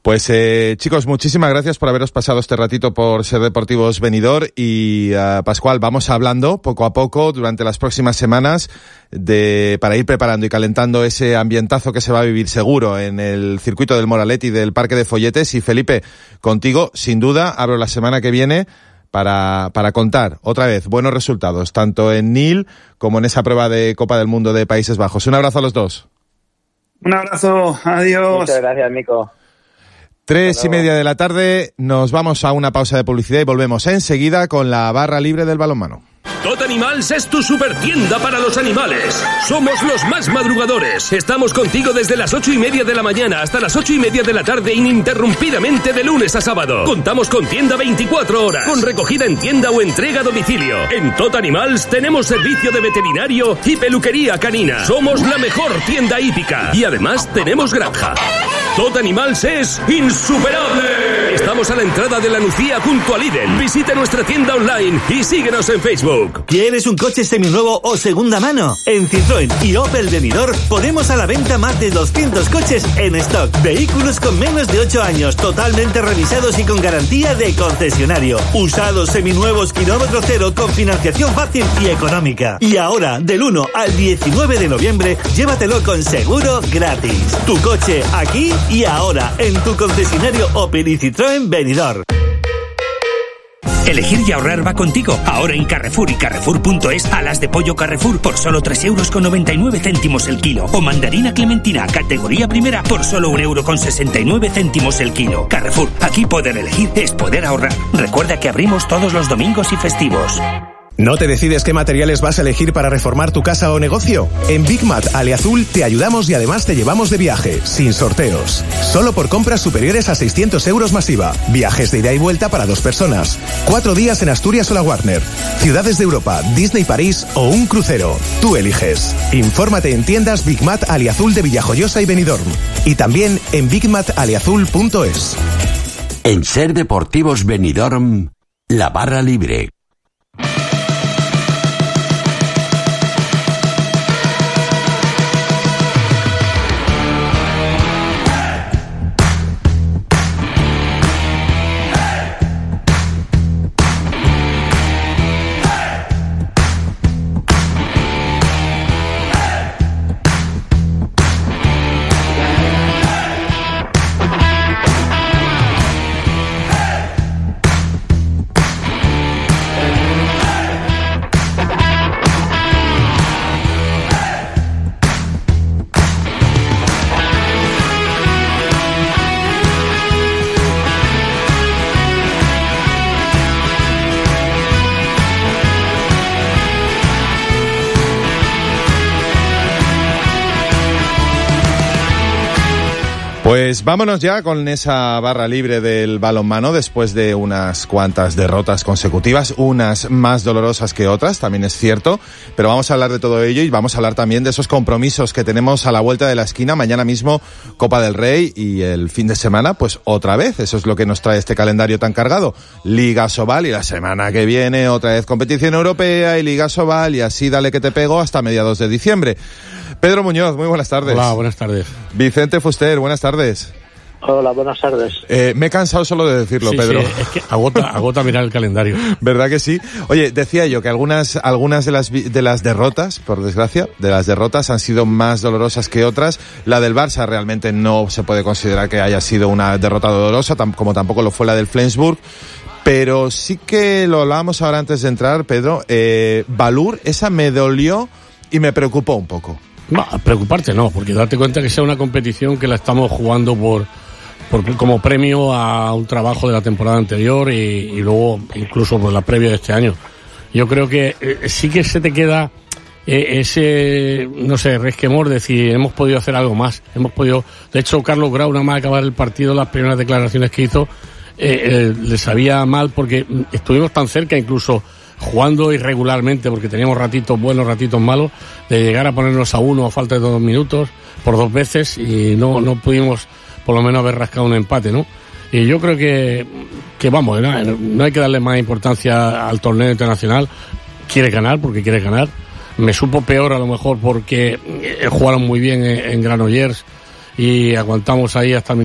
Pues chicos, muchísimas gracias por haberos pasado este ratito por Ser Deportivos Benidorm y Pascual, vamos hablando poco a poco durante las próximas semanas para ir preparando y calentando ese ambientazo que se va a vivir seguro en el circuito del Moralet y del Parque de Folletes. Y Felipe, contigo, sin duda, abro la semana que viene para contar otra vez buenos resultados, tanto en Nîmes como en esa prueba de Copa del Mundo de Países Bajos. Un abrazo a los dos. Un abrazo, adiós. Muchas gracias, Mico. 3:30 de la tarde, nos vamos a una pausa de publicidad y volvemos enseguida con la barra libre del balonmano. Tot Animals es tu supertienda para los animales. Somos los más madrugadores. Estamos contigo desde las 8:30 de la mañana hasta las 8:30 de la tarde ininterrumpidamente de lunes a sábado. Contamos con tienda 24 horas, con recogida en tienda o entrega a domicilio. En Tot Animals tenemos servicio de veterinario y peluquería canina. Somos la mejor tienda hípica y además tenemos granja. Tot Animals es insuperable. Estamos a la entrada de la Nucía junto a Lidl. Visita nuestra tienda online y síguenos en Facebook. ¿Quieres un coche seminuevo o segunda mano? En Citroën y Opel Benidorm ponemos a la venta más de 200 coches en stock. Vehículos con menos de 8 años, totalmente revisados y con garantía de concesionario. Usados, seminuevos, kilómetro cero, con financiación fácil y económica. Y ahora, del 1 al 19 de noviembre, llévatelo con seguro gratis. Tu coche aquí y ahora en tu concesionario Opel y Citroën Benidorm. Elegir y ahorrar va contigo. Ahora en Carrefour y Carrefour.es, alas de pollo Carrefour por solo 3,99 € el kilo. O mandarina clementina, categoría primera, por solo 1,69 € el kilo. Carrefour, aquí poder elegir es poder ahorrar. Recuerda que abrimos todos los domingos y festivos. ¿No te decides qué materiales vas a elegir para reformar tu casa o negocio? En Big Mat Aleazul te ayudamos y además te llevamos de viaje, sin sorteos. Solo por compras superiores a 600 € masiva. Viajes de ida y vuelta para 2 personas. 4 días en Asturias o La Warner. Ciudades de Europa, Disney París o un crucero. Tú eliges. Infórmate en tiendas Big Mat Aleazul de Villajoyosa y Benidorm. Y también en bigmataleazul.es. En Ser Deportivos Benidorm, la barra libre. Pues vámonos ya con esa barra libre del balonmano después de unas cuantas derrotas consecutivas, unas más dolorosas que otras, también es cierto, pero vamos a hablar de todo ello y vamos a hablar también de esos compromisos que tenemos a la vuelta de la esquina. Mañana mismo Copa del Rey y el fin de semana, pues otra vez, eso es lo que nos trae este calendario tan cargado. Liga Sobal y la semana que viene otra vez competición europea y Liga Sobal y así dale que te pego hasta mediados de diciembre. Pedro Muñoz, muy buenas tardes. Hola, buenas tardes. Vicente Fuster, buenas tardes. Hola, buenas tardes. Me he cansado solo de decirlo, sí, Pedro. Sí, es que agota mirar el calendario. ¿Verdad que sí? Oye, decía yo que algunas de las derrotas, por desgracia, han sido más dolorosas que otras. La del Barça realmente no se puede considerar que haya sido una derrota dolorosa, como tampoco lo fue la del Flensburg. Pero sí que lo hablábamos ahora antes de entrar, Pedro. Valur, esa me dolió y me preocupó un poco. No, preocuparte no, porque date cuenta que sea una competición que la estamos jugando como premio a un trabajo de la temporada anterior y luego incluso por la previa de este año. Yo creo que sí que se te queda ese, no sé, resquemor de decir, hemos podido hacer algo más. De hecho, Carlos Grau, nada más acabar el partido, las primeras declaraciones que hizo, le sabía mal porque estuvimos tan cerca, incluso jugando irregularmente, porque teníamos ratitos buenos, ratitos malos, de llegar a ponernos a 1 a falta de 2 minutos por 2 veces y no pudimos por lo menos haber rascado un empate, ¿no? Y yo creo que vamos, no hay que darle más importancia al torneo internacional. Quiere ganar porque quiere ganar. Me supo peor a lo mejor porque jugaron muy bien en Granollers y aguantamos ahí hasta el